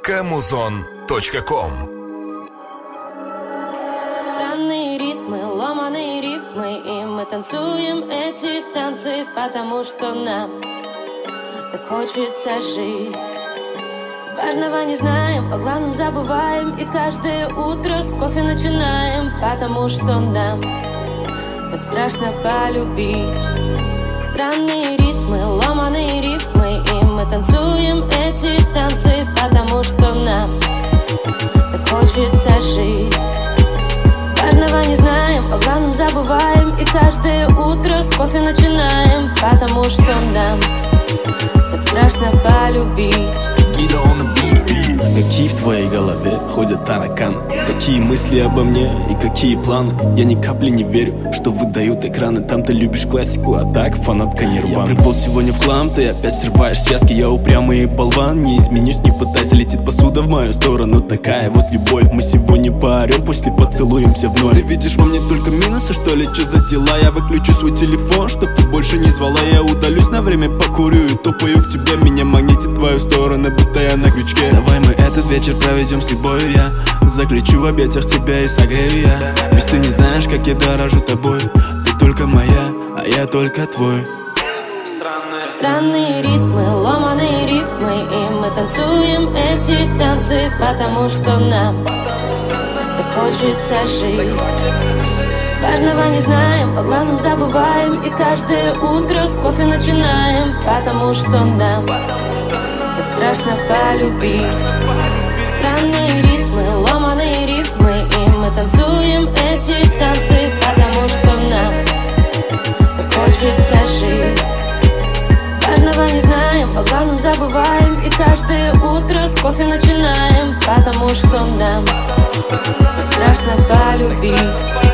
Kamuzon.com. Странные ритмы, ломаные рифмы, и мы танцуем эти танцы, потому что нам так хочется жить. Важного не знаем, о главном забываем, и каждое утро с кофе начинаем, потому что нам так страшно полюбить. Странные ритмы, ломаные рифмы, и мы танцуем эти танцы, потому что нам так хочется жить. Важного не знаем, о главном забываем, и каждое утро с кофе начинаем, потому что нам так страшно полюбить. Какие в твоей голове ходят тараканы? Какие мысли обо мне и какие планы? Я ни капли не верю, что выдают экраны. Там ты любишь классику, а так фанатка Нирваны. Я припол сегодня в хлам, ты опять срываешь связки. Я упрямый и болван, не изменюсь, не пытайся. Летит посуда в мою сторону, такая вот любовь. Мы сегодня поорем, после поцелуемся вновь. Ты видишь во мне только минусы, что ли? Че за дела? Я выключу свой телефон, чтоб ты больше не звала. Я удалюсь на время, покурю и топаю к тебе. Меня магнитит в твою сторону, будто я на крючке. Давай мы этот вечер проведем с тобой, я заключу в объятиях тебя и согрею я. Ведь ты не знаешь, как я дорожу тобой. Ты только моя, а я только твой. Странные ритмы, ломаные рифмы, и мы танцуем эти танцы, потому что нам так хочется жить. Важного не знаем, о главном забываем, и каждое утро с кофе начинаем, потому что нам так страшно полюбить. Странные ритмы, ломаные рифмы, и мы танцуем эти танцы, потому что нам так хочется жить. Важного не знаем, о главном забываем, и каждое утро с кофе начинаем, потому что нам так страшно полюбить.